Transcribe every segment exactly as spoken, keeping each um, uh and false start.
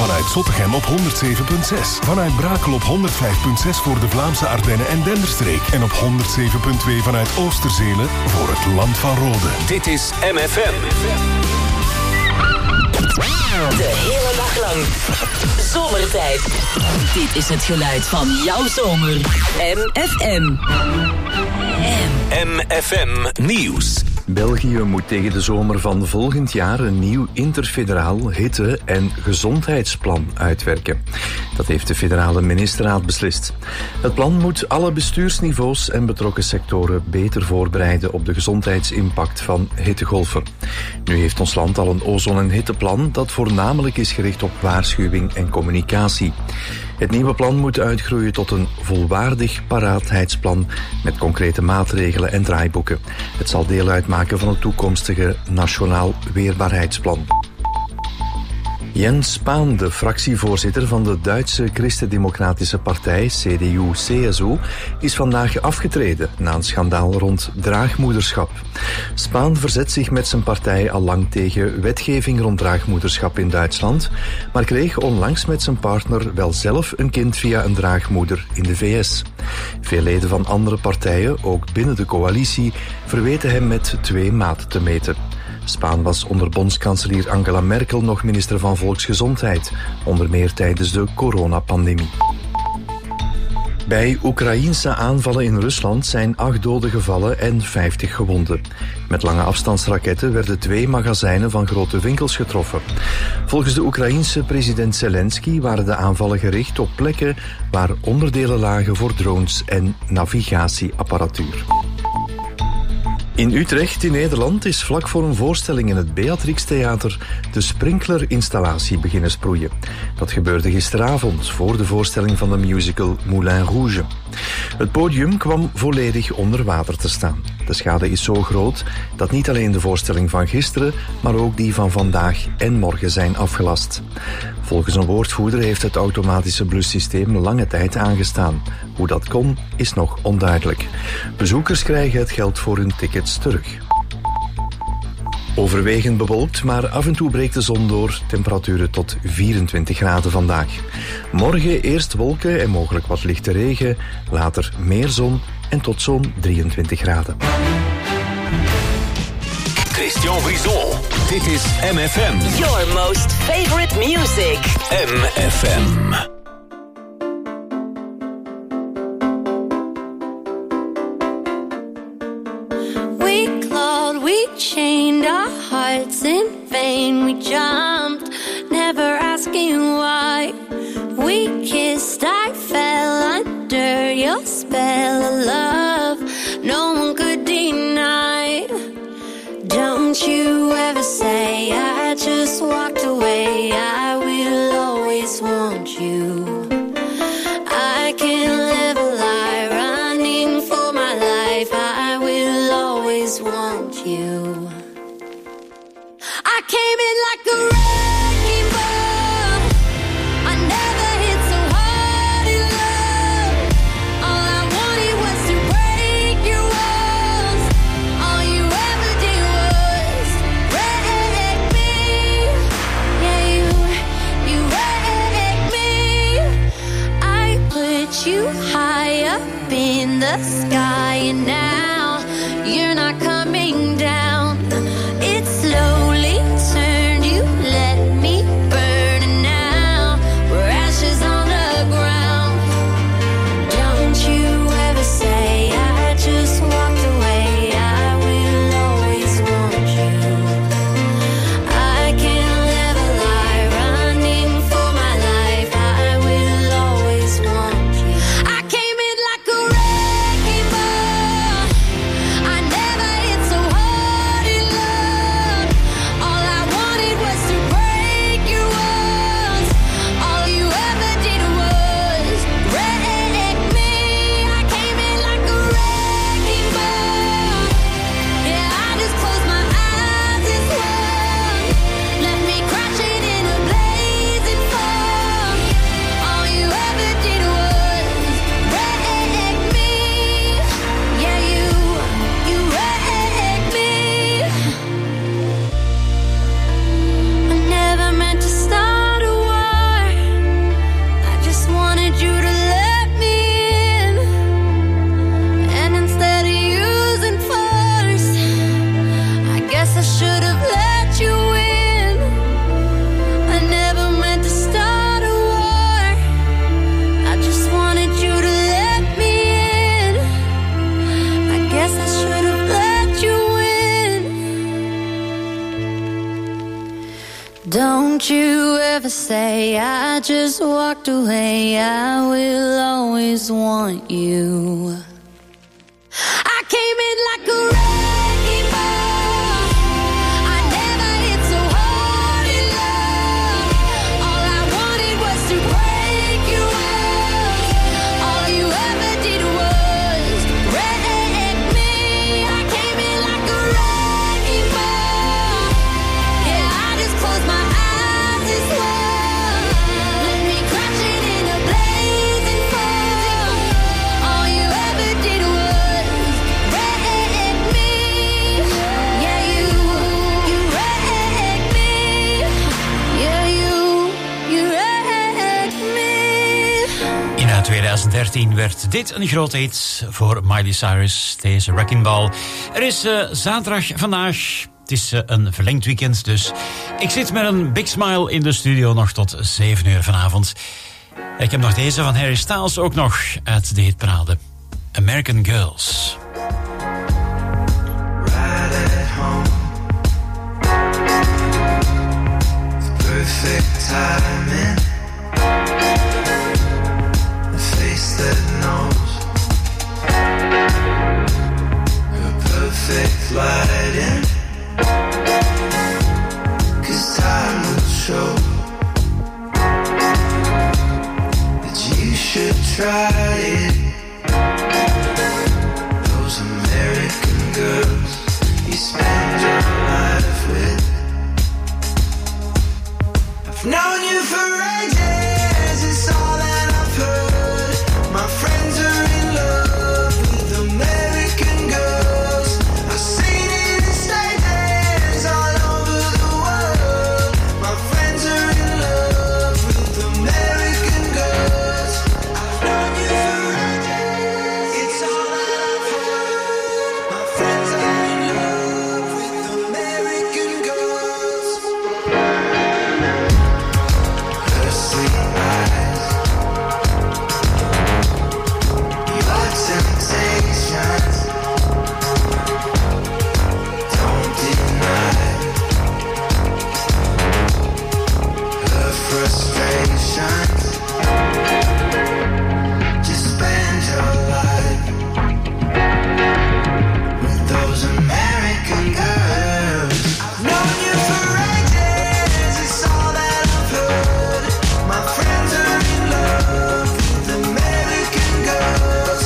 Vanuit Zottegem op honderd zeven komma zes. Vanuit Brakel op honderd vijf komma zes voor de Vlaamse Ardennen en Denderstreek. En op honderd zeven komma twee vanuit Oosterzele voor het Land van Rode. Dit is M F M. De hele dag lang. Zomertijd. Dit is het geluid van jouw zomer. M F M. M F M Nieuws. België moet tegen de zomer van volgend jaar een nieuw interfederaal hitte- en gezondheidsplan uitwerken. Dat heeft de federale ministerraad beslist. Het plan moet alle bestuursniveaus en betrokken sectoren beter voorbereiden op de gezondheidsimpact van hittegolven. Nu heeft ons land al een ozon- en hitteplan dat voornamelijk is gericht op waarschuwing en communicatie. Het nieuwe plan moet uitgroeien tot een volwaardig paraatheidsplan met concrete maatregelen en draaiboeken. Het zal deel uitmaken van het toekomstige Nationaal Weerbaarheidsplan. Jens Spahn, de fractievoorzitter van de Duitse Christendemocratische Partij, C D U C S U, is vandaag afgetreden na een schandaal rond draagmoederschap. Spahn verzet zich met zijn partij al lang tegen wetgeving rond draagmoederschap in Duitsland, maar kreeg onlangs met zijn partner wel zelf een kind via een draagmoeder in de V S. Veel leden van andere partijen, ook binnen de coalitie, verweten hem met twee maten te meten. Spahn was onder bondskanselier Angela Merkel nog minister van Volksgezondheid, onder meer tijdens de coronapandemie. Bij Oekraïense aanvallen in Rusland zijn acht doden gevallen en vijftig gewonden. Met lange afstandsraketten werden twee magazijnen van grote winkels getroffen. Volgens de Oekraïense president Zelensky waren de aanvallen gericht op plekken waar onderdelen lagen voor drones en navigatieapparatuur. In Utrecht in Nederland is vlak voor een voorstelling in het Beatrix Theater de sprinklerinstallatie beginnen sproeien. Dat gebeurde gisteravond voor de voorstelling van de musical Moulin Rouge. Het podium kwam volledig onder water te staan. De schade is zo groot dat niet alleen de voorstelling van gisteren, maar ook die van vandaag en morgen zijn afgelast. Volgens een woordvoerder heeft het automatische blussysteem lange tijd aangestaan. Hoe dat kon, is nog onduidelijk. Bezoekers krijgen het geld voor hun tickets terug. Overwegend bewolkt, maar af en toe breekt de zon door. Temperaturen tot vierentwintig graden vandaag. Morgen eerst wolken en mogelijk wat lichte regen. Later meer zon en tot zo'n drieëntwintig graden. Christian Brison. Dit is M F M. Your most favorite music. M F M. We clawed, we chained our hearts in vain. We jumped, never asking why. We kissed, I fell under your spell of love. No one could deny. Don't you ever say I just walked away. I will always want you. I can't live a lie, running for my life. I will always want you. I came in like a wrecking ball. I never hit so hard in love. All I wanted was to break your walls. All you ever did was wreck me. Yeah, you, you wrecked me. I put you high up in the sky, and now you're not coming down. It slowly turned, you let me burn, and now we're ashes on the ground. Don't you ever say I just walked away. I will always want you. I can't live a lie, running for my life. I will always want you. I came in like a wrecking ball. ever say I just walked away, I will always want you. I came in like a wrecking ball. I never hit so hard in love. All I wanted was to break you up. All you ever did was wreck me. I came in like a wrecking ball. Yeah, I just closed my eyes and swore. Let me crash it in a blazing fall. All you ever did was twintig dertien werd dit een grote hit voor Miley Cyrus, deze Wrecking Ball. Er is uh, zaterdag vandaag, het is uh, een verlengd weekend, dus ik zit met een big smile in de studio nog tot zeven uur vanavond. Ik heb nog deze van Harry Styles ook nog uit de hitparade. American Girls. Right at home. Perfect timing. That knows her perfect lighting, 'cause time will show that you should try it. Those American girls you spend your life with. I've known you for ages, it's all that I've heard. My friends are in love with American girls. I've seen it in stages all over the world. My friends are in love with American girls. I've known you for ages, it's all that I've heard. My friends are in love with American girls. Her sweet eyes, temptations, don't deny her frustrations. Just spend your life with those American girls. I've known you for ages, it's all that I've heard. My friends are in love with American girls.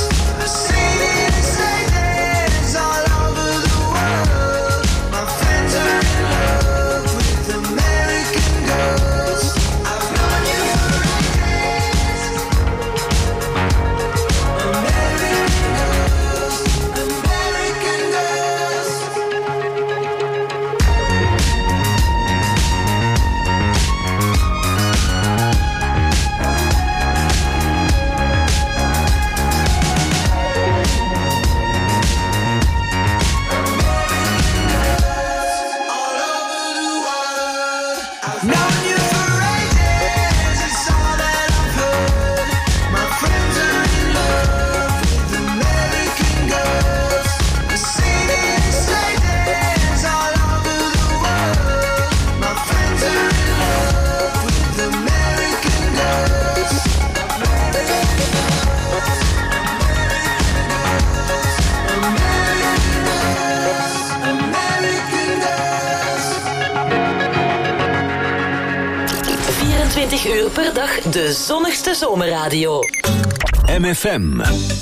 vierentwintig uur per dag de zonnigste zomerradio. M F M.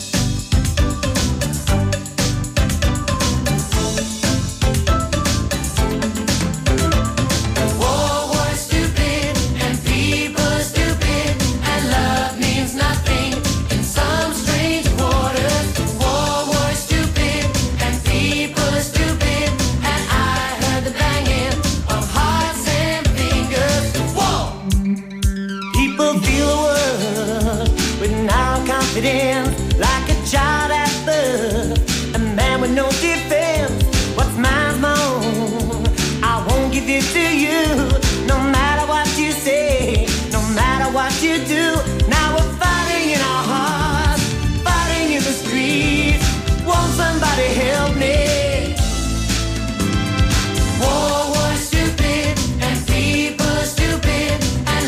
Like a child at birth, a man with no defense. What's mine's my own. I won't give it to you, no matter what you say, no matter what you do. Now we're fighting in our hearts, fighting in the streets. Won't somebody help me? War was stupid and people stupid, and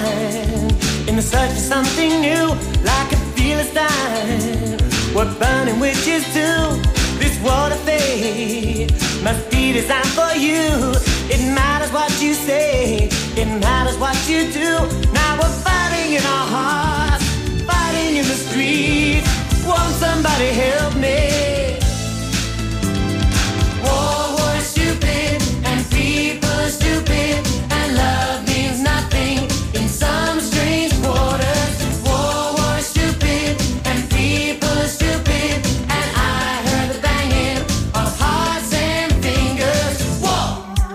mind in the search for something new, like a Philistine. What burning witches do, this water fade must be designed for you. It matters what you say, it matters what you do. Now we're fighting in our hearts, fighting in the streets. Won't somebody help me? War was stupid and people are stupid, and love means nothing in some strange waters. War was stupid and people are stupid, and I heard the banging of hearts and fingers. War.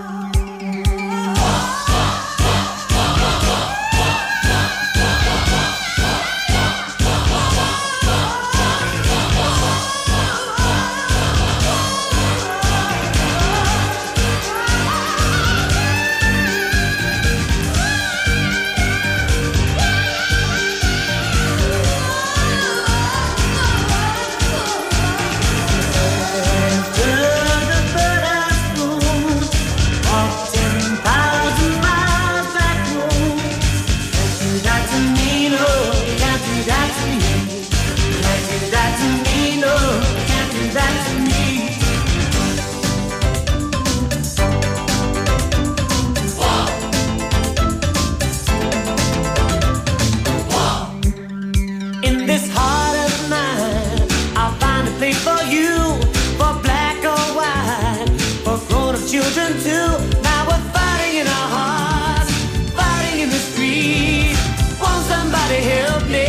In this heart of mine, I'll find a place for you, for black or white, for grown-up children too. Now we're fighting in our hearts, fighting in the streets. Won't somebody help me?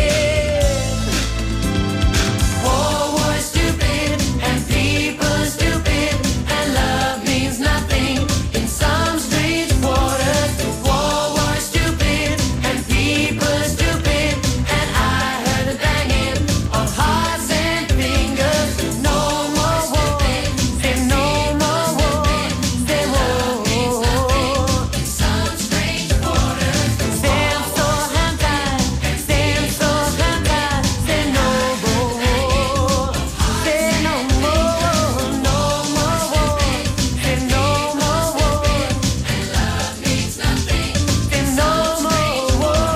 War was stupid and people are stupid, and love means nothing in some strange waters. War was stupid and people are stupid, and I heard the banging of hearts and fingers. No more war, say no more war, say war. Some strange waters. Stand so hand tight, stand so hand tight, say no more war, say no more, no more war, say no more war. And love means nothing. Say no more war,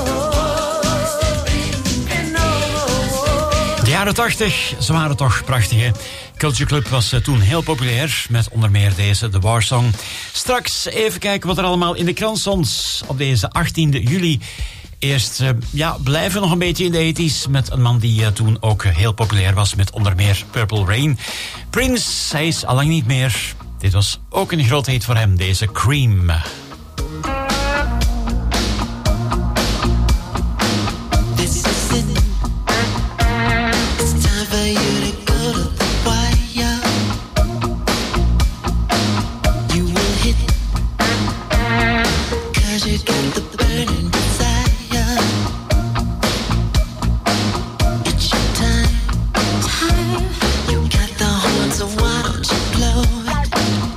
say no more. De jaren tachtig, ze waren toch prachtig, hè? Culture Club was eh, toen heel populair, met onder meer deze, The War Song. Straks even kijken wat er allemaal in de krant stond op deze achttiende juli. Eerst, eh, ja, blijven we nog een beetje in de tachtiger met een man die eh, toen ook heel populair was, met onder meer Purple Rain. Prince, hij is allang niet meer. Dit was ook een groot hit voor hem, deze Cream. This is it. It's time for you to go to the wire. You will hit, 'cause you got the burning desire. It's your time. You got the horn, so why don't you blow it?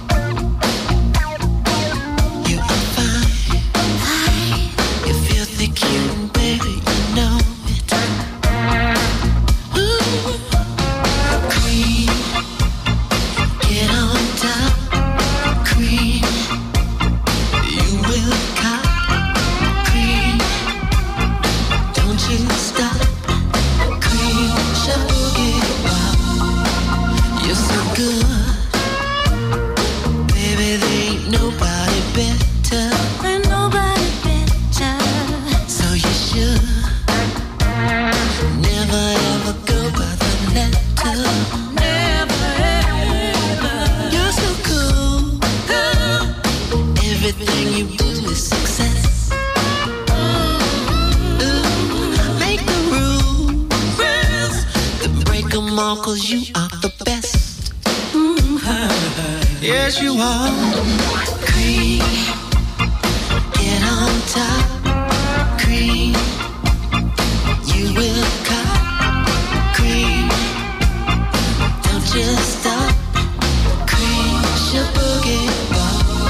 You are fine. You're filthy cute and baby, you know it. Ooh. Cream, get on top. Cream, you will cop. Cream, don't you stop. Cream, show it wow. You're so good, baby. There ain't nobody better. Ain't nobody better. So you should never ever go by the letter. Never ever. You're so cool. Everything you do is success. Ooh, make the rules. Then break 'em all, 'cause you are the best. Yes, you are. Cream, get on top. Cream, you will cop. Cream, don't just stop. Cream, your boogie ball.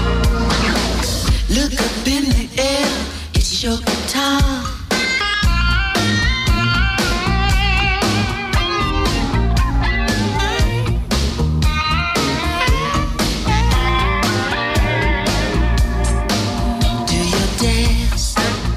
Look up in the air, it's your guitar. Do your dance.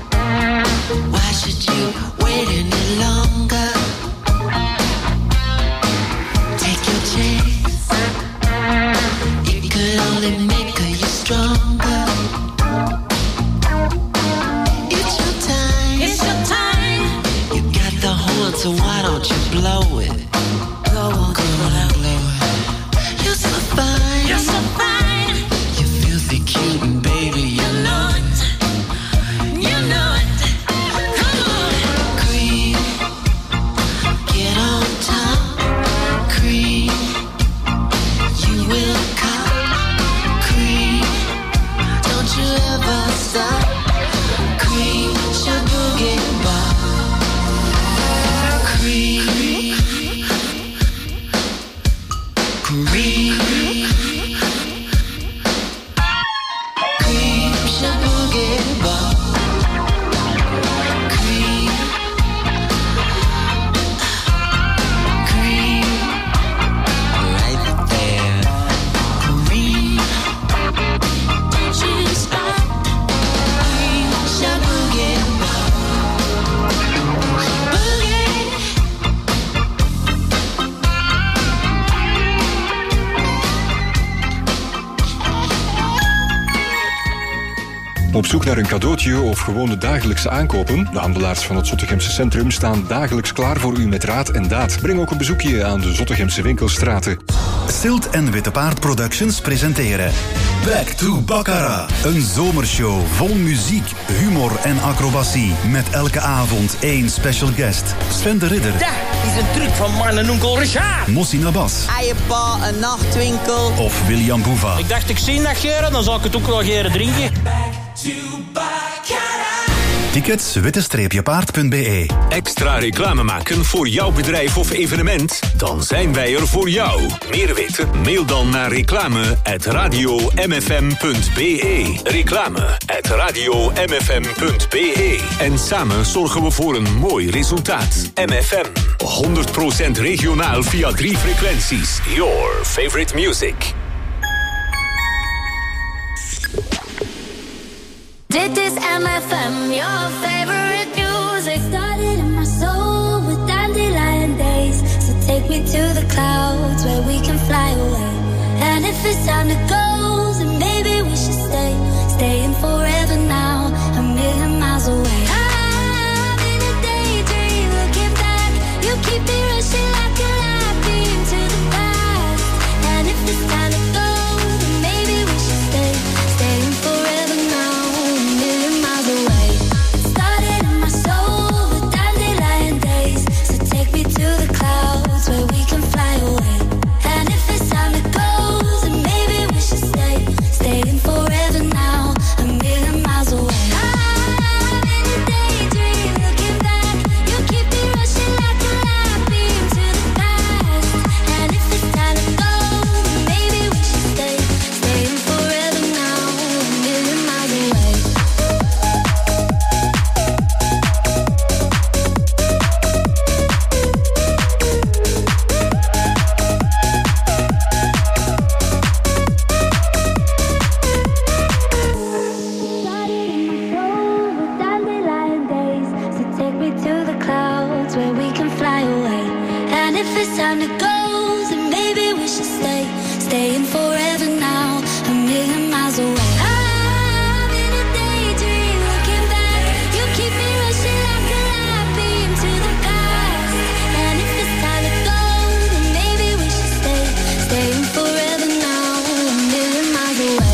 Op zoek naar een cadeautje of gewone dagelijkse aankopen? De handelaars van het Zottegemse Centrum staan dagelijks klaar voor u met raad en daad. Breng ook een bezoekje aan de Zottegemse winkelstraten. Silt en Witte Paard Productions presenteren Back to Baccarat. Een zomershow vol muziek, humor en acrobatie. Met elke avond één special guest. Sven de Ridder. Dat is een truc van mijn onkel Richard. Mossi Nabas. Eiepa, een nachtwinkel. Of William Boeva. Ik dacht, ik zie dat geren, dan zal ik het ook wel geren drinken. Tickets witte-paard punt b e. Extra reclame maken voor jouw bedrijf of evenement? Dan zijn wij er voor jou. Meer weten? Mail dan naar reclame at radio m f m punt b e. Reclame at radio m f m punt b e. En samen zorgen we voor een mooi resultaat. M F M, honderd procent regionaal via drie frequenties. Your favorite music. Dit is M F M, your favorite music. Started in my soul with dandelion days. So take me to the clouds where we can fly away. And if it's time to go, then maybe we should stay. Staying forever now, a million miles away. I'm in a daydream, looking back. You keep me rushing like a light beam to the past. And if it's time to go, then maybe we should stay. Staying forever now. Where we can fly away. And if it's time to go, then maybe we should stay. Staying forever now, a million miles away. I'm in a daydream, looking back. You keep me rushing like a light beam to the past. And if it's time to go, then maybe we should stay. Staying forever now, a million miles away. Time to go, then maybe we should stay. Staying forever now, a million miles away. I'm in a daydream, looking back. You keep me rushing like a light beam to the past. And if it's time to go, then maybe we should stay. Staying forever now, a million miles away.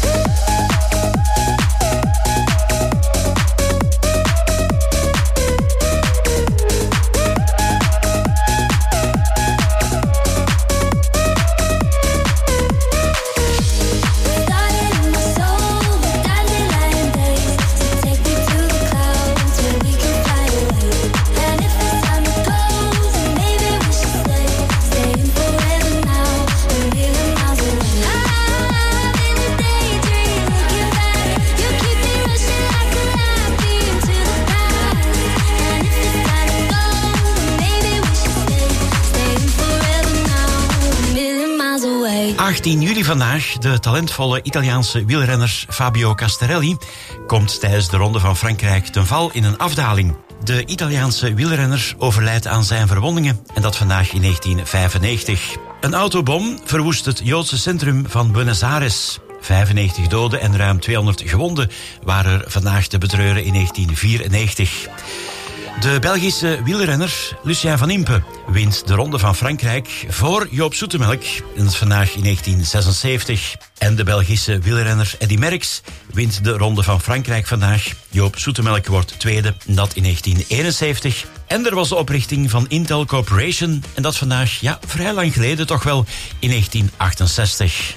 achttien juli vandaag, de talentvolle Italiaanse wielrenner Fabio Castarelli komt tijdens de Ronde van Frankrijk ten val in een afdaling. De Italiaanse wielrenner overlijdt aan zijn verwondingen en dat vandaag in negentien vijfennegentig. Een autobom verwoest het Joodse centrum van Buenos Aires. vijfennegentig doden en ruim tweehonderd gewonden waren er vandaag te betreuren in negentien vierennegentig. De Belgische wielrenner Lucien van Impe wint de Ronde van Frankrijk voor Joop Zoetemelk. En dat is vandaag in negentien zesenzeventig. En de Belgische wielrenner Eddy Merckx wint de Ronde van Frankrijk vandaag. Joop Zoetemelk wordt tweede, en dat in negentien eenenzeventig. En er was de oprichting van Intel Corporation. En dat vandaag, ja, vrij lang geleden toch wel, in negentien achtenzestig.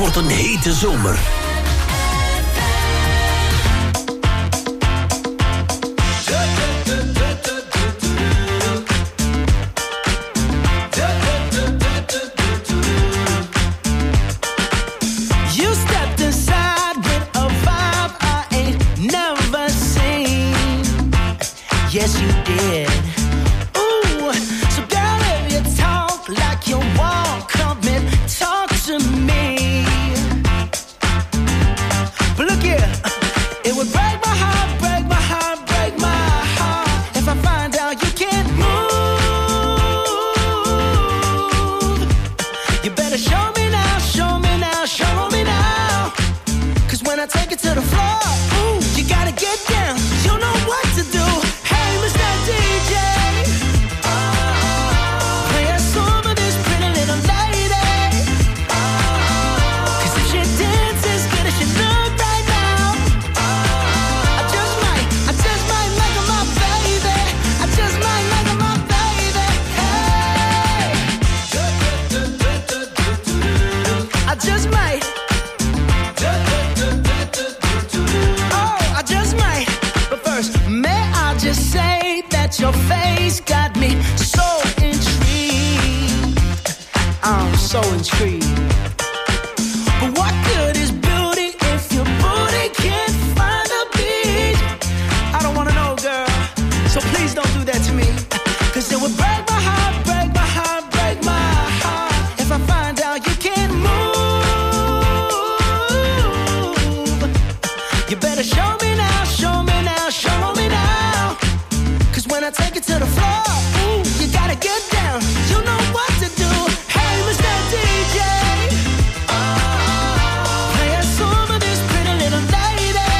wordt een hete zomer. You stepped inside with a vibe I ain't never seen. Yes, you did. Ooh, so girl, if you talk like you walk, come and talk to me. But look here, it would break my heart, break my heart, break my heart if I find out you can't move. You better show me now, show me now, show me now. Cause when I take it to the floor, ooh, you gotta get down. You know what to do. Hey, Mister D J, play a song for this pretty little lady. Cause if she dances good as she look right now, I just might, I just might make her my baby. I just might make her my baby. Hey, I just might. Oh, I just might. But first, may I just say that your face got me so intrigued. I'm so intrigued. But what good is beauty if your booty can't find a beat? I don't wanna know, girl. So please don't do that to me. Cause it would break my heart, break my heart, break my heart if I find out you can't move. You better show me now, show me now, show me now. Cause when I take it to the floor, ooh, you gotta get down. You know what to do. Hey, Mister D J, play a song for this pretty little lady.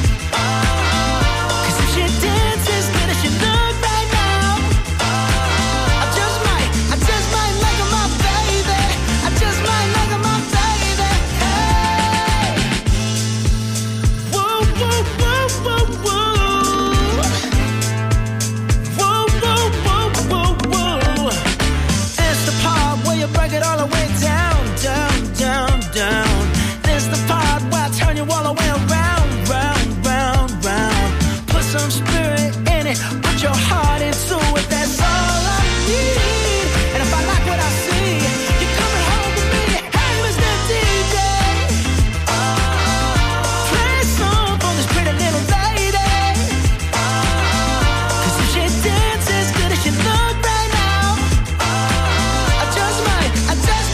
Cause if she dances good as she look right now, I just might, I just might make her my baby. I just might make her my baby. Hey, whoa, whoa, whoa, whoa, whoa. Whoa, whoa, whoa, whoa, whoa. It's the part where you break it all the way down, down, down, down. This the part where I turn you all the way around, round, round, round. Put some spirit in it, put your heart into it. That's all I need. And if I like what I see, you're coming home with me. Hey, Mister D J, play a song for this pretty little lady. Cause if she dances good as she look right now, I just might, I just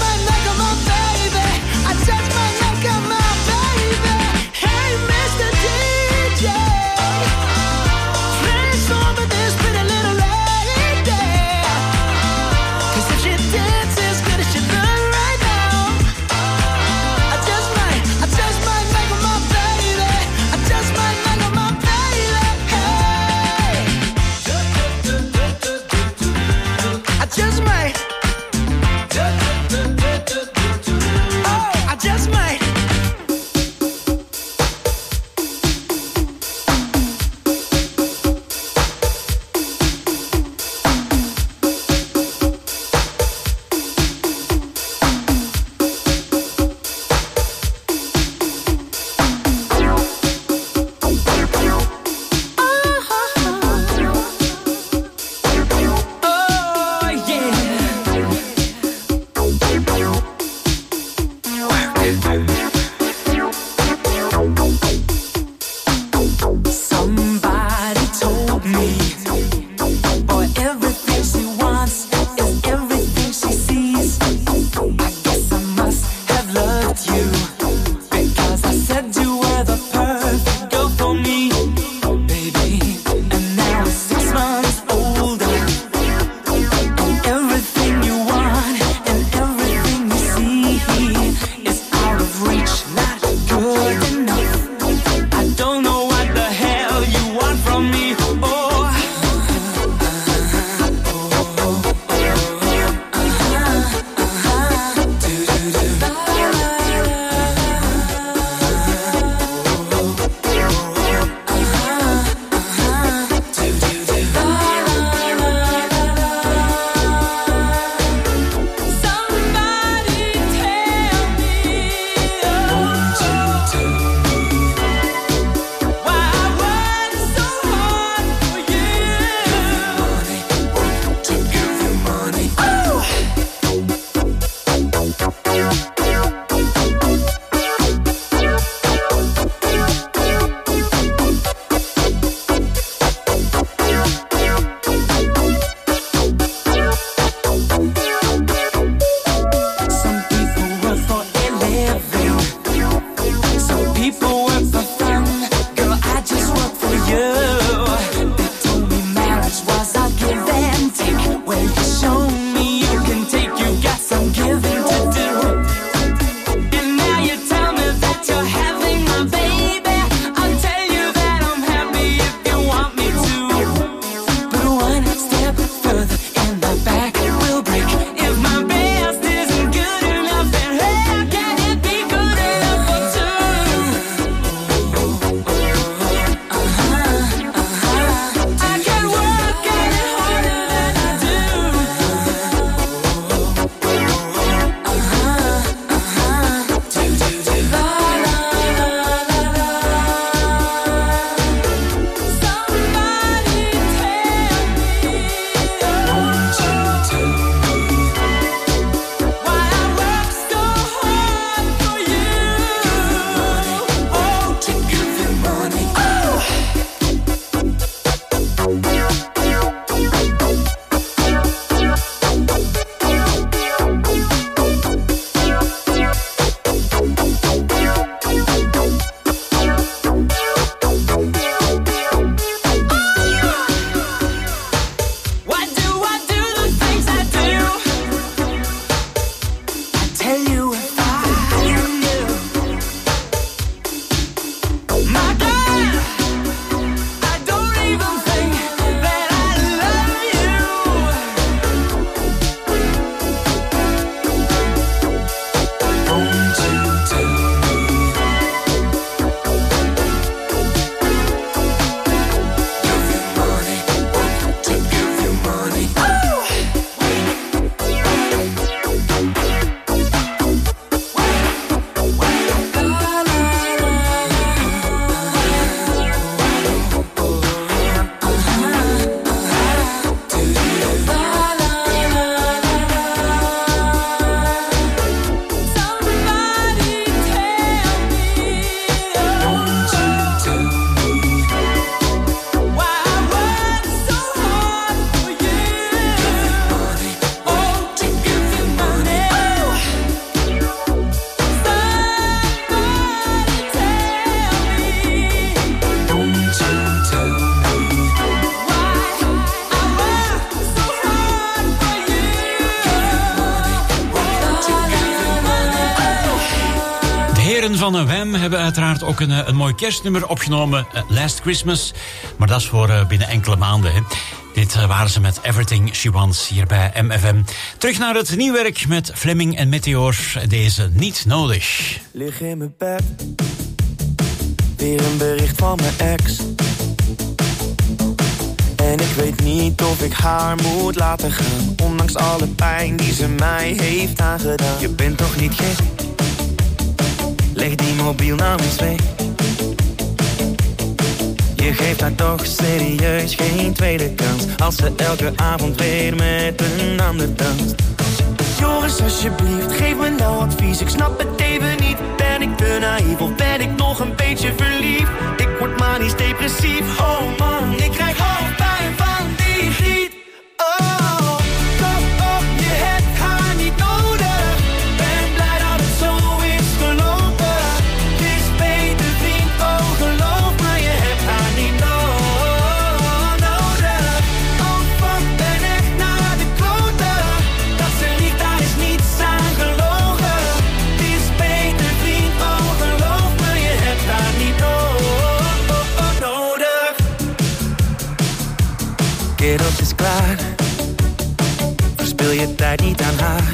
heren van Wham hebben uiteraard ook een, een mooi kerstnummer opgenomen. Uh, Last Christmas. Maar dat is voor uh, binnen enkele maanden. Hè. Dit uh, waren ze met Everything She Wants hier bij M F M. Terug naar het nieuwwerk met Fleming en Meteor. Deze Niet Nodig. Lig in mijn bed. Weer een bericht van mijn ex. En ik weet niet of ik haar moet laten gaan. Ondanks alle pijn die ze mij heeft aangedaan. Je bent toch niet gek? Leg die mobiel nou eens weg. Je geeft haar toch serieus geen tweede kans. Als ze elke avond weer met een ander danst. Joris, alsjeblieft, geef me nou advies. Ik snap het even niet. Ben ik te naïef of ben ik nog een beetje verliefd? Ik word manisch depressief. Oh man, ik krijg hoofdpijn van die griet. Oh, kom op, je hebt haar niet nodig. Ben blij dat het zo is gelopen. Het is beter vriend, oh geloof me, je hebt haar niet no- nodig. Oh fuck, ben echt naar de kloten. Dat ze liegt, daar is niets aan gelogen. Het is beter vriend, oh geloof me, je hebt haar niet no- nodig. Kerels is klaar. Verspil je tijd niet aan haar.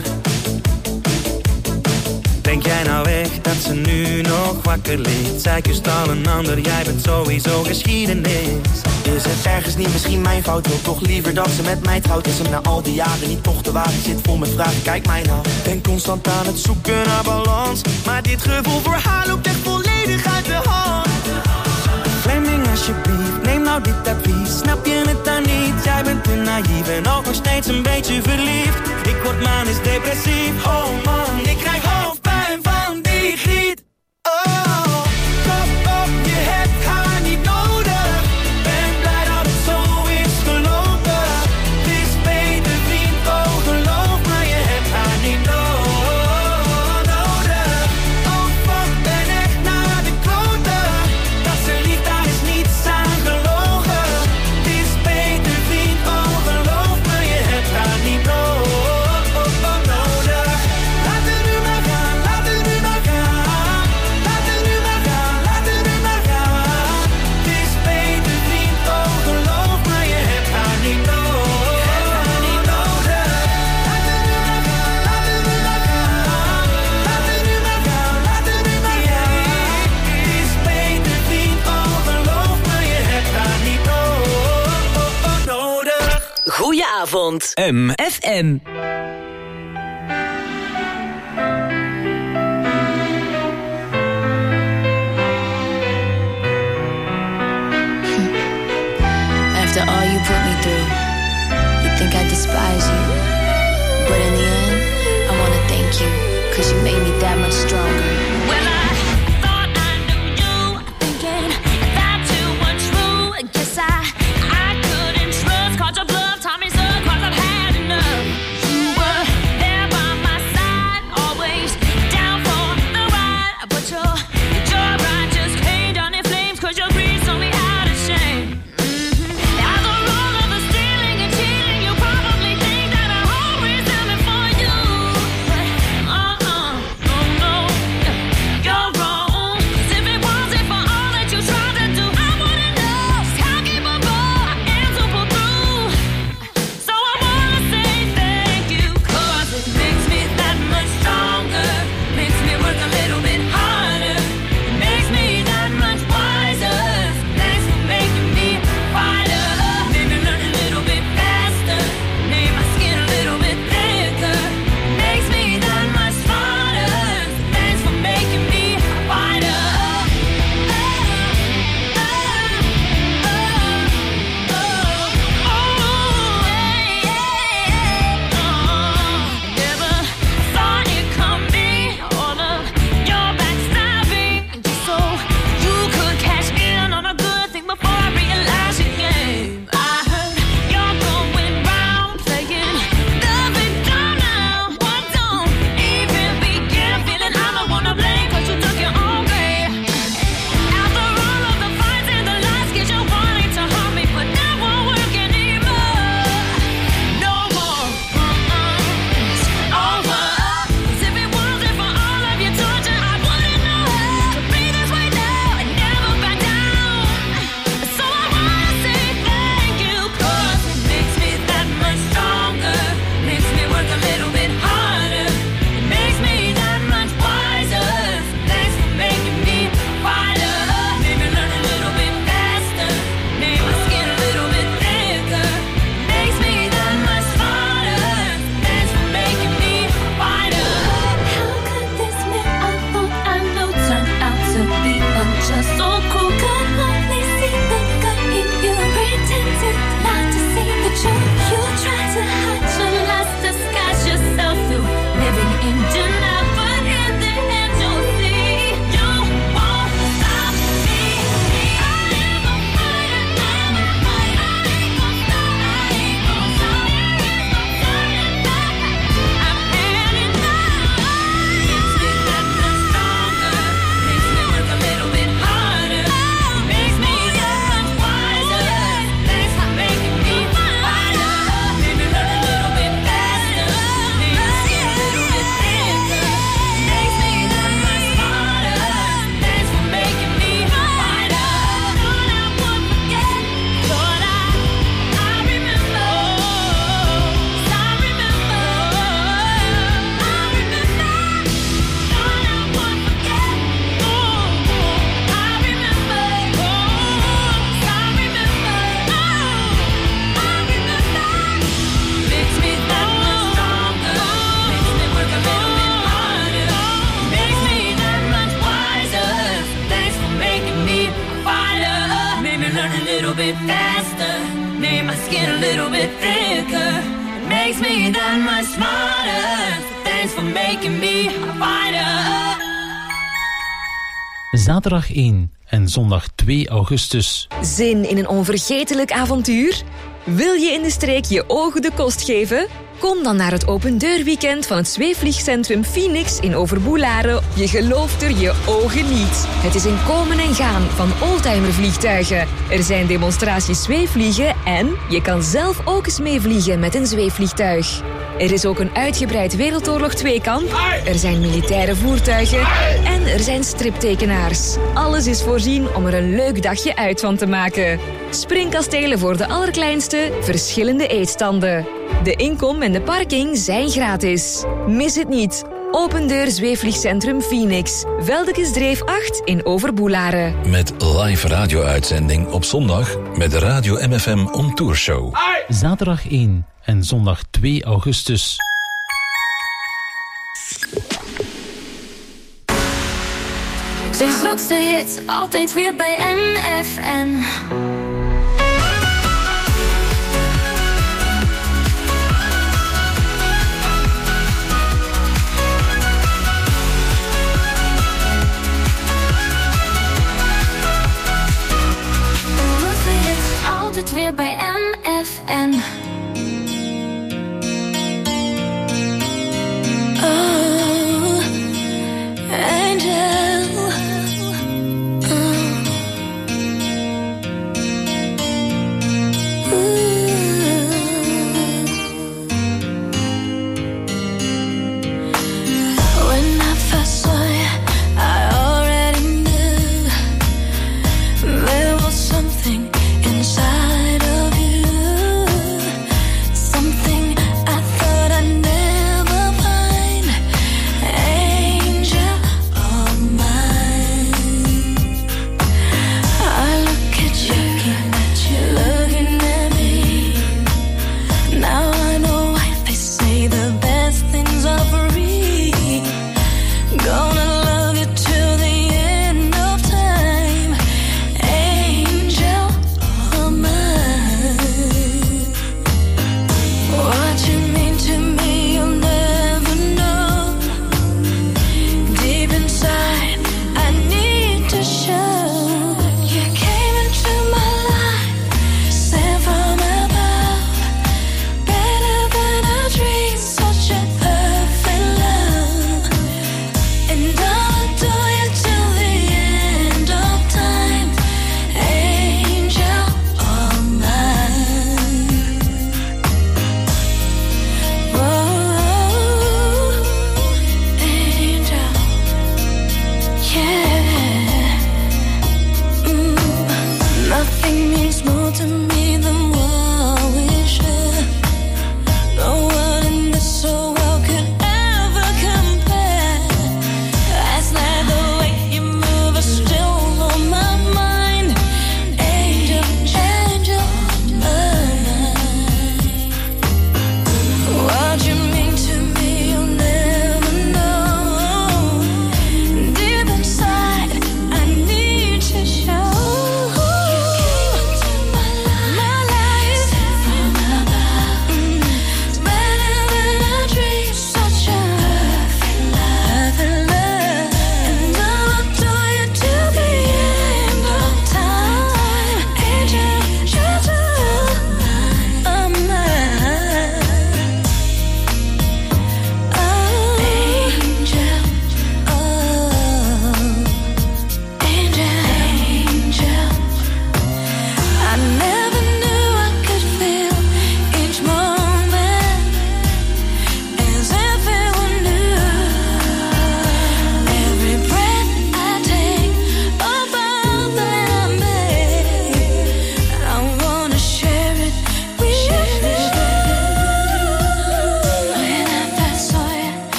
Denk jij nou echt dat ze nu nog wakker ligt? Zij kust al een ander, jij bent sowieso geschiedenis. Is het ergens niet misschien mijn fout? Wil toch liever dat ze met mij trouwt? Is hem na al die jaren niet toch te waar? Ik zit vol met vragen, kijk mij nou. Ben constant aan het zoeken naar balans. Maar dit gevoel voor haar loopt echt volledig uit de hand. Fleming, alsjeblieft, neem nou dit advies. Snap je het dan niet? Jij bent te naïef en ook nog steeds een beetje verliefd. Ik word manisch depressief. Oh man, ik krijg hoofdpijn van die griet. Oh, kom op, je hebt haar niet nodig. Ben blij dat het zo is gelopen. Het is beter vriend, oh geloof me, je hebt haar niet no- nodig. Oh fuck, ben echt naar de kloten. Dat ze liegt, daar is niets aan gelogen. Het is beter vriend, oh geloof me, je hebt haar niet no- nodig. Laat het nu maar gaan, laat het nu maar gaan. Laat het nu maar gaan, laat het nu maar gaan. Het is beter vriend, oh geloof me, je hebt haar niet no- nodig. Laat het nu maar gaan, laat het nu maar gaan. Laat het nu maar gaan, laat het nu maar gaan. Het is beter vriend, oh geloof me, je hebt haar niet no- nodig. Goedenavond. M. F M. After all you put me through, you think I despise you. But in the end, I wanna thank you, cause you made me that much stronger. Well, I thought I knew you, thinking that you were true. Guess I, I couldn't trust, caught your bluff, taught me so, cause I've had enough. You were there by my side, always down for the ride. But your, your ride just came down in flames, cause your greed saw me out of shame. Now the role of the stealing and cheating, you probably think that I always am it for you. But uh-uh, oh no. skin a little bit thicker. It makes me that much smarter. So thanks for making me a fighter. Zaterdag één en zondag twee augustus. Zin in een onvergetelijk avontuur? Wil je in de streek je ogen de kost geven? Kom dan naar het opendeurweekend van het zweefvliegcentrum Phoenix in Overboelaren. Je gelooft er je ogen niet. Het is een komen en gaan van oldtimervliegtuigen. Er zijn demonstraties zweefvliegen en je kan zelf ook eens meevliegen met een zweefvliegtuig. Er is ook een uitgebreid Wereldoorlog twee-kamp. Er zijn militaire voertuigen. En er zijn striptekenaars. Alles is voorzien om er een leuk dagje uit van te maken. Springkastelen voor de allerkleinste, verschillende eetstanden. De inkom en de parking zijn gratis. Mis het niet. Open deur zweefvliegcentrum Phoenix. Veldekesdreef acht in Overboelaren. Met live radio-uitzending op zondag met de Radio M F M On Tour Show. Zaterdag één en zondag twee augustus. De grootste hits, altijd weer bij M F M. Altijd weer bij M F M. Oh, angel. Oh.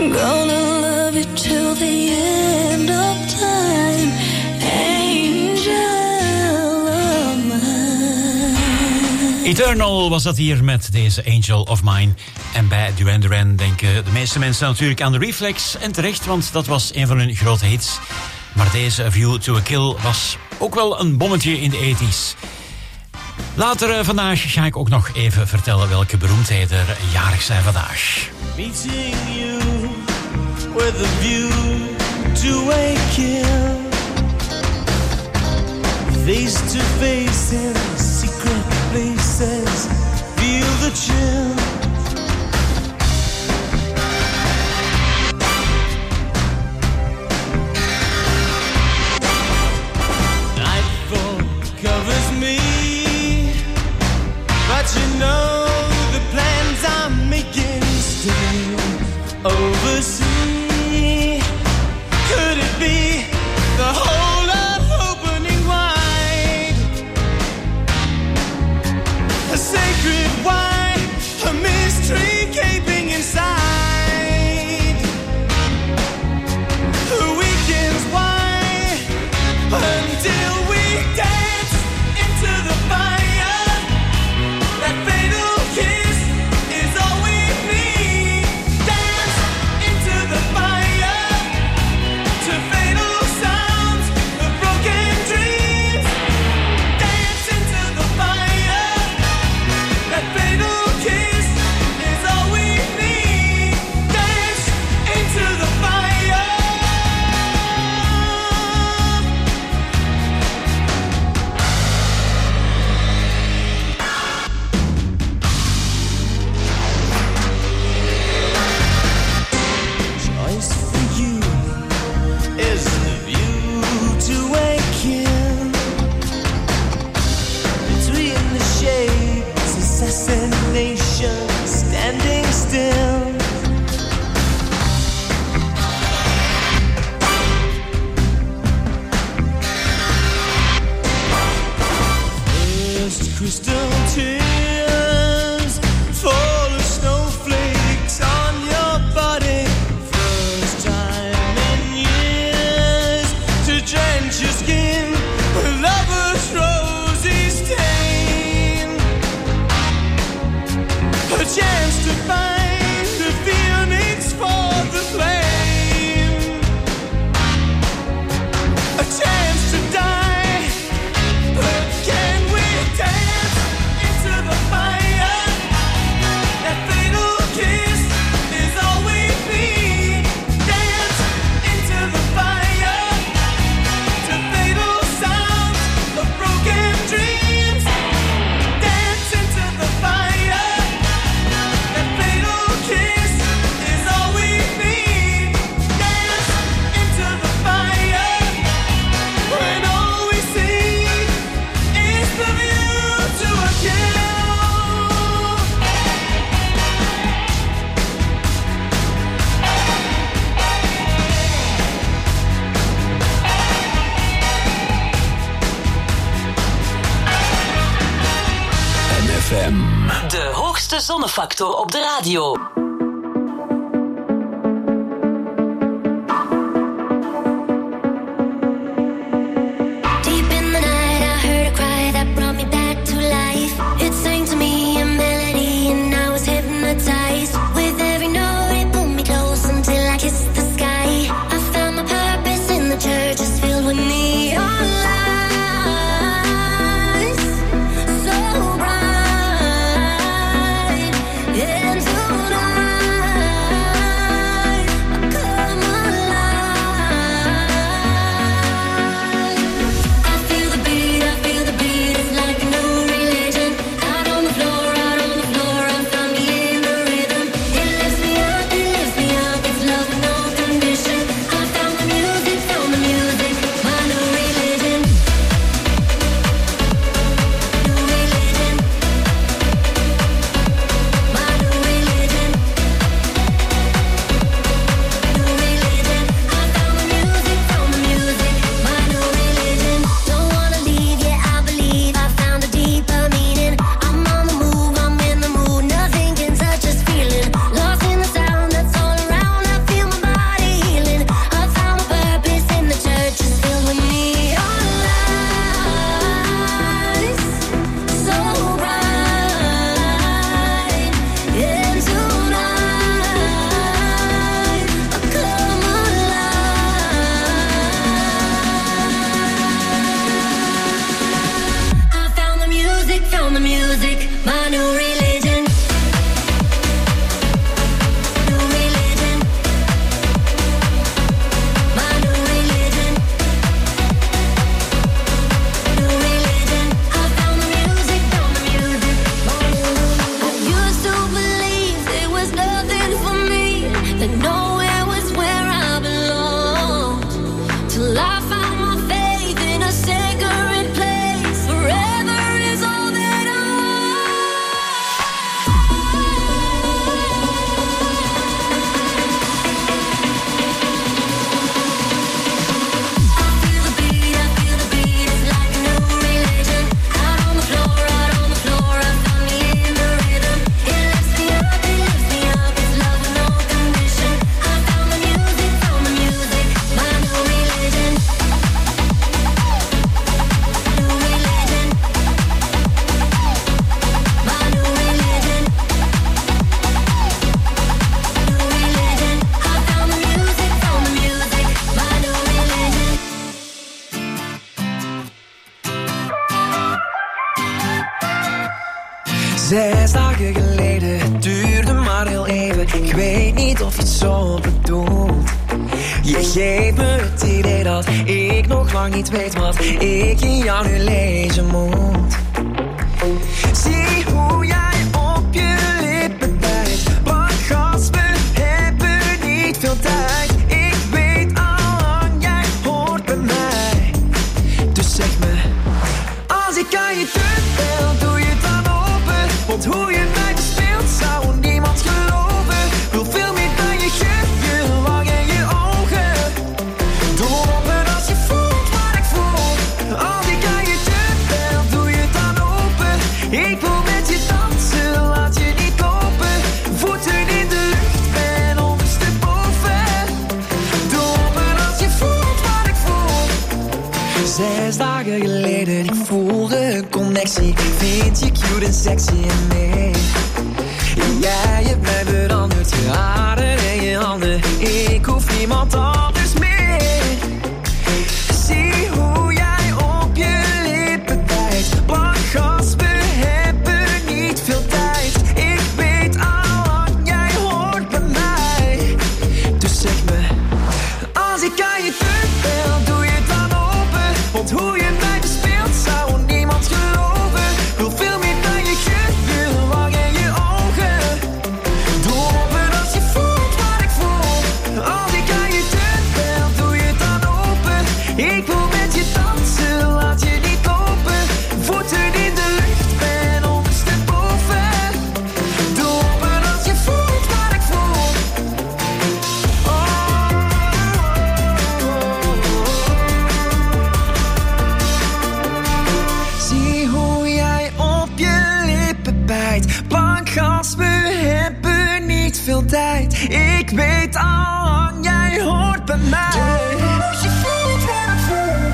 gonna love you till the end of time, angel of mine. Eternal was dat hier met deze Angel of Mine. En bij Duran Duran denken de meeste mensen natuurlijk aan de Reflex. En terecht, want dat was een van hun grote hits. Maar deze A View to a Kill was ook wel een bommetje in de tachtiger. Later uh, vandaag ga ik ook nog even vertellen welke beroemdheden er jarig zijn vandaag. Meeting you with a view to a kill, face to face in secret places, feel the chill. Nightfall covers me, but you know the plans I'm making still oversee. Could it be the whole of opening wide? A sacred wine, a mystery gaping inside. The weekend's wine until we dance into the fire. That fatal kiss is all we need. Dance into the fire to fatal sounds of broken dreams. Dance into the fire. That fatal kiss is all we need. Dance into the fire. Choice for you is the view to a kill. Between the shades, assassination, standing still. First crystal tears fall as snowflakes on your body. First time in years to drench your skin with lover's rosy stain. A chance to find the phoenix for the flame. A chance to die, but can we dance into the fire? That fatal kiss is all we need. Dance into the fire to fatal sounds of broken dreams. Dance into the fire. That fatal kiss is all we need. Dance into the fire when all we see is the view to a kill. N F M. De hoogste zonnefactor op de radio. Deep in the night, I heard a cry that brought me back to life. It sang to me a melody, and I was hypnotized. With every note, it pulled me close until I kissed the sky. I found my purpose in the church, it's filled with neon lights, so bright. And tonight Zes dagen geleden, het duurde maar heel even. Ik weet niet of je het zo bedoelt. Je geeft me het idee dat ik nog lang niet weet wat ik in jou nu lezen moet. Zie hoe jij op je lippen bijt. Pak gas, we hebben niet veel tijd. Ik weet al lang, jij hoort bij mij. Dus zeg me, als ik aan je deur bel, doe je het dan open. Want hoe je mij bespeelt, zou niemand geloven. Wil veel meer dan je geeft, je lang en je ogen. Doe open als je voelt wat ik voel. Als ik aan je deur bel, doe je het dan open. Ik wil met je dansen, laat je niet kopen. Voeten in de lucht, ben ondersteboven. Doe open als je voelt wat ik voel. Zes dagen geleden, ik voelde een connectie. Vind je cute en sexy en nee. Jij hebt mij veranderd, je haren en je handen. Ik hoef niemand anders meer. Zie hoe jij op je lippen bijt. Pak gas, we hebben niet veel tijd. Ik weet al lang, jij hoort bij mij. Dus zeg me, als ik aan je deur bel, doe je het dan open. Want hoe je mij bespeelt, zou niemand geloven. Wil veel meer dan je geeft, je lang en je ogen. Doe open als je voelt wat ik voel. Als ik aan je deur bel, doe je het dan open. Ik wil met je dansen, laat je niet kopen. Voeten in de lucht, ben ondersteboven. Doe open als je voelt wat ik voel. Zie hoe jij op je lippen bijt. Pak gas, we hebben niet veel tijd. Ik weet al lang, jij hoort bij mij. Als je voelt wat ik voel.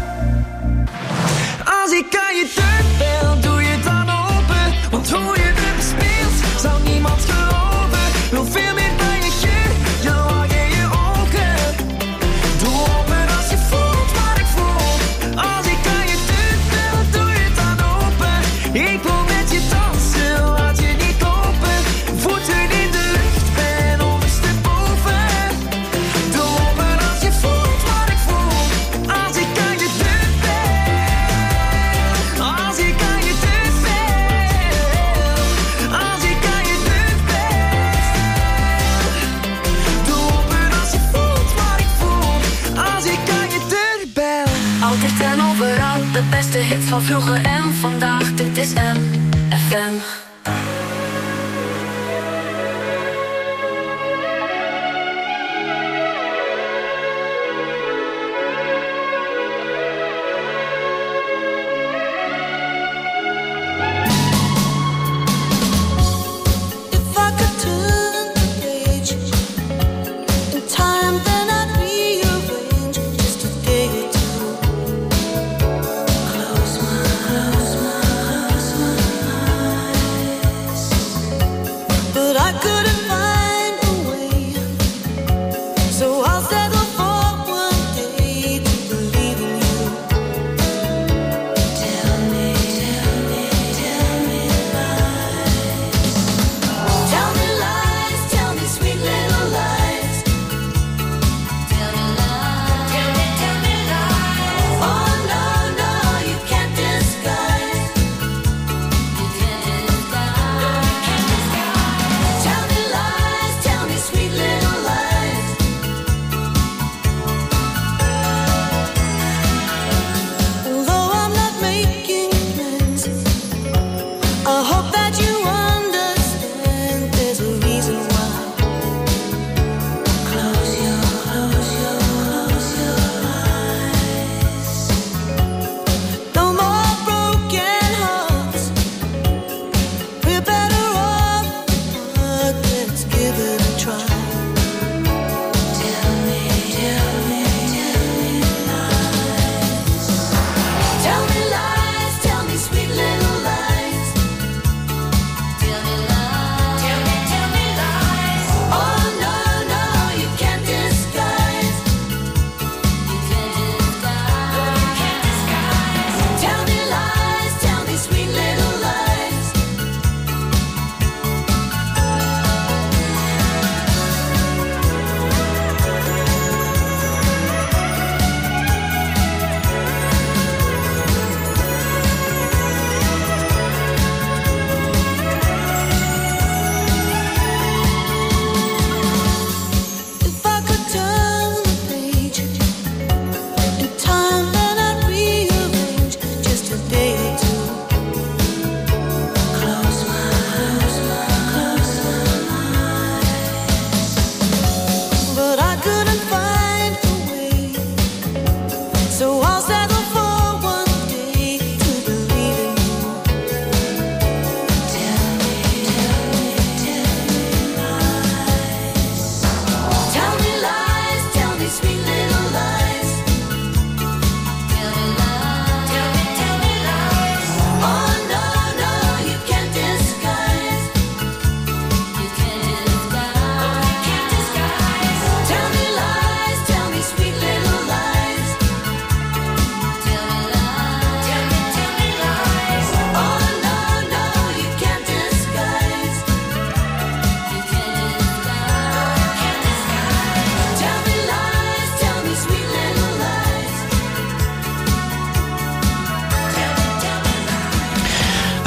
Als ik aan je deur bel, doe je het dan open. Want hoe je me bespeelt, zou niemand geloven. Wil veel meer dan je geeft, je lang en je ogen. Doe open als je voelt wat ik voel. Als ik aan je deur bel, doe je het dan open. Ik wil met je dansen, laat je niet kopen. Voeten in de lucht, ben ondersteboven. Doe open als je voelt wat ik voel. Als ik aan je deur bel. Als ik aan je deur bel. Als ik aan je deur bel. Doe open als je voelt wat ik voel. Als ik aan je deur bel. Altijd en overal, de beste hits van vroeger en vandaag. Dit is M F M. If I could turn the page in time, then I'd rearrange just a day or two. Close my, close my, close my eyes.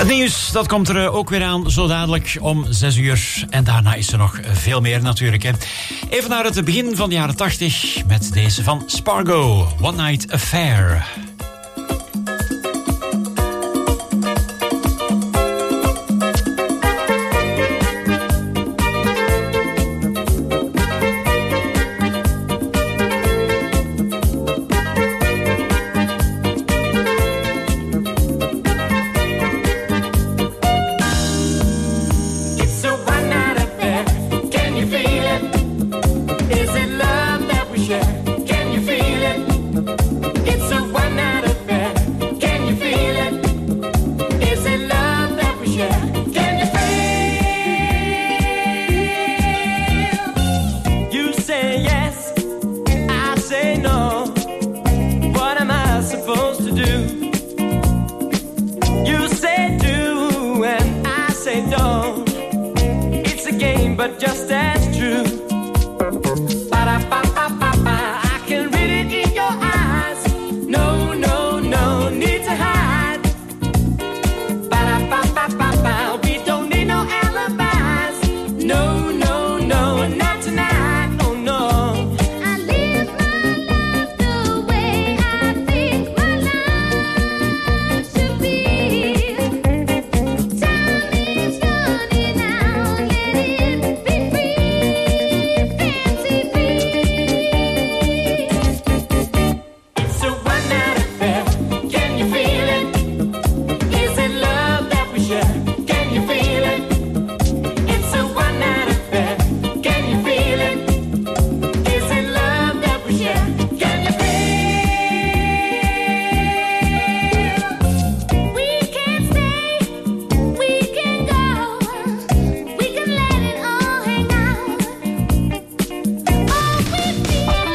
Het nieuws, dat komt er ook weer aan, zo dadelijk om zes uur. En daarna is er nog veel meer natuurlijk. Hè. Even naar het begin van de jaren tachtig met deze van Spargo, One Night Affair. But just as true.